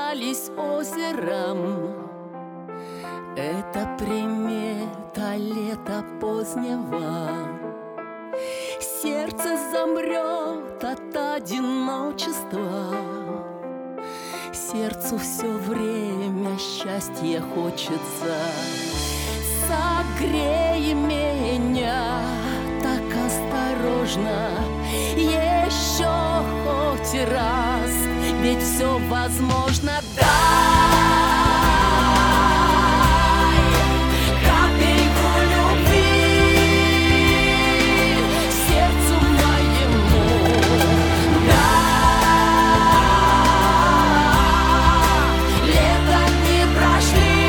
казались озером. Это примета лета позднего. Сердце замрет от одиночества. Сердцу все время счастья хочется. Согрей меня так осторожно еще хоть раз, ведь все возможно. Дай капельку любви сердцу моему. Да, лето не прошли.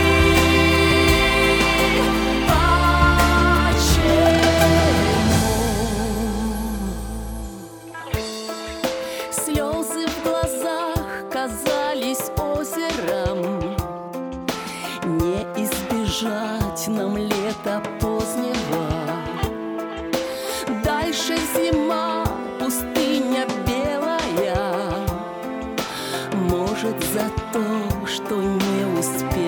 Слезы в глазах казались озером. Не избежать нам лета позднего. Дальше зима, пустыня белая. Может, за то, что не успел.